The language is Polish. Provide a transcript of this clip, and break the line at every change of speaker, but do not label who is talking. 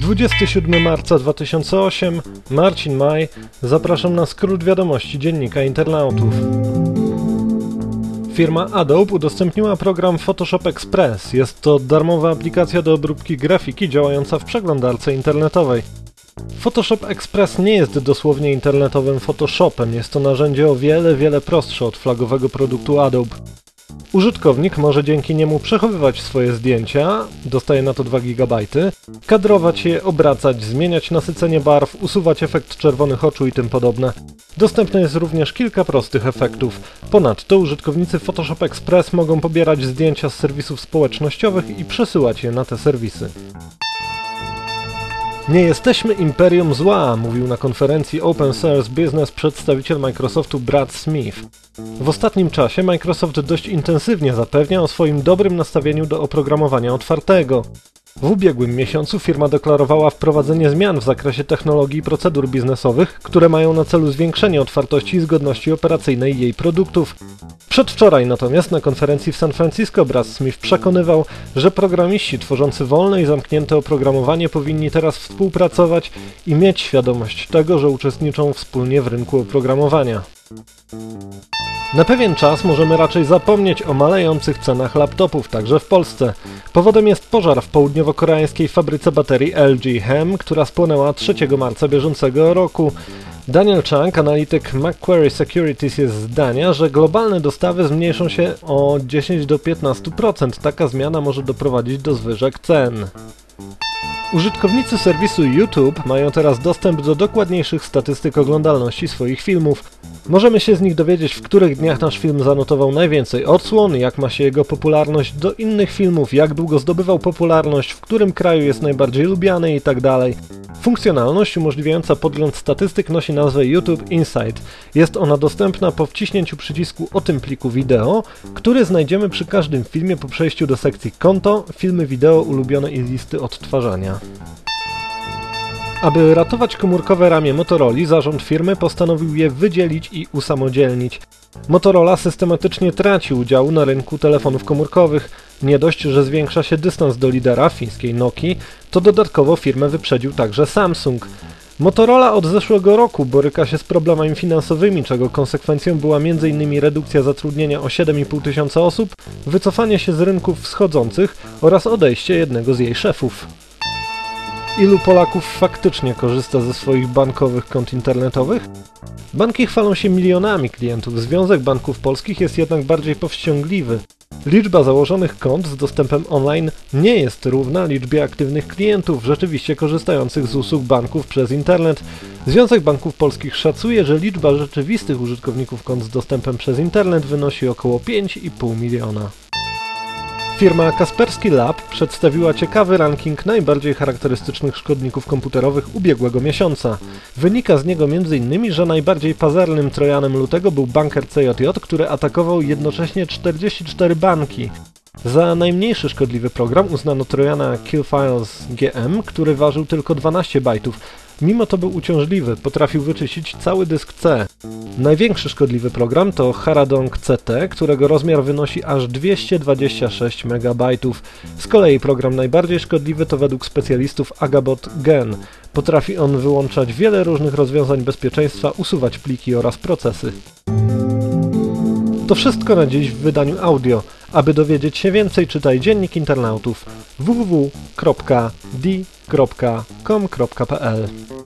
27 marca 2008, Marcin Maj, zapraszam na skrót wiadomości Dziennika Internautów. Firma Adobe udostępniła program Photoshop Express. Jest to darmowa aplikacja do obróbki grafiki działająca w przeglądarce internetowej. Photoshop Express nie jest dosłownie internetowym Photoshopem, jest to narzędzie o wiele prostsze od flagowego produktu Adobe. Użytkownik może dzięki niemu przechowywać swoje zdjęcia, dostaje na to 2 GB, kadrować je, obracać, zmieniać nasycenie barw, usuwać efekt czerwonych oczu i tym podobne. Dostępne jest również kilka prostych efektów. Ponadto użytkownicy Photoshop Express mogą pobierać zdjęcia z serwisów społecznościowych i przesyłać je na te serwisy. Nie jesteśmy imperium zła, mówił na konferencji Open Source Business przedstawiciel Microsoftu Brad Smith. W ostatnim czasie Microsoft dość intensywnie zapewnia o swoim dobrym nastawieniu do oprogramowania otwartego. W ubiegłym miesiącu firma deklarowała wprowadzenie zmian w zakresie technologii i procedur biznesowych, które mają na celu zwiększenie otwartości i zgodności operacyjnej jej produktów. Przedwczoraj natomiast na konferencji w San Francisco Brad Smith przekonywał, że programiści tworzący wolne i zamknięte oprogramowanie powinni teraz współpracować i mieć świadomość tego, że uczestniczą wspólnie w rynku oprogramowania. Na pewien czas możemy raczej zapomnieć o malejących cenach laptopów, także w Polsce. Powodem jest pożar w południowo-koreańskiej fabryce baterii LG Chem, która spłonęła 3 marca bieżącego roku. Daniel Chang, analityk Macquarie Securities, jest zdania, że globalne dostawy zmniejszą się o 10–15%. Taka zmiana może doprowadzić do zwyżek cen. Użytkownicy serwisu YouTube mają teraz dostęp do dokładniejszych statystyk oglądalności swoich filmów. Możemy się z nich dowiedzieć, w których dniach nasz film zanotował najwięcej odsłon, jak ma się jego popularność do innych filmów, jak długo zdobywał popularność, w którym kraju jest najbardziej lubiany itd. Funkcjonalność umożliwiająca podgląd statystyk nosi nazwę YouTube Insight. Jest ona dostępna po wciśnięciu przycisku o tym pliku wideo, który znajdziemy przy każdym filmie po przejściu do sekcji Konto, Filmy wideo ulubione i listy odtwarzania. Aby ratować komórkowe ramię Motorola, zarząd firmy postanowił je wydzielić i usamodzielnić. Motorola systematycznie traci udział na rynku telefonów komórkowych. Nie dość, że zwiększa się dystans do lidera, fińskiej Nokii, to dodatkowo firmę wyprzedził także Samsung. Motorola od zeszłego roku boryka się z problemami finansowymi, czego konsekwencją była m.in. redukcja zatrudnienia o 7,5 tysiąca osób, wycofanie się z rynków wschodzących oraz odejście jednego z jej szefów. Ilu Polaków faktycznie korzysta ze swoich bankowych kont internetowych? Banki chwalą się milionami klientów, Związek Banków Polskich jest jednak bardziej powściągliwy. Liczba założonych kont z dostępem online nie jest równa liczbie aktywnych klientów rzeczywiście korzystających z usług banków przez internet. Związek Banków Polskich szacuje, że liczba rzeczywistych użytkowników kont z dostępem przez internet wynosi około 5,5 miliona. Firma Kaspersky Lab przedstawiła ciekawy ranking najbardziej charakterystycznych szkodników komputerowych ubiegłego miesiąca. Wynika z niego m.in., że najbardziej pazernym trojanem lutego był banker CJJ, który atakował jednocześnie 44 banki. Za najmniejszy szkodliwy program uznano trojana Killfiles GM, który ważył tylko 12 bajtów. Mimo to był uciążliwy, potrafił wyczyścić cały dysk C. Największy szkodliwy program to Haradong CT, którego rozmiar wynosi aż 226 MB. Z kolei program najbardziej szkodliwy to według specjalistów Agabot Gen. Potrafi on wyłączać wiele różnych rozwiązań bezpieczeństwa, usuwać pliki oraz procesy. To wszystko na dziś w wydaniu audio. Aby dowiedzieć się więcej, czytaj Dziennik Internautów www.di.com.pl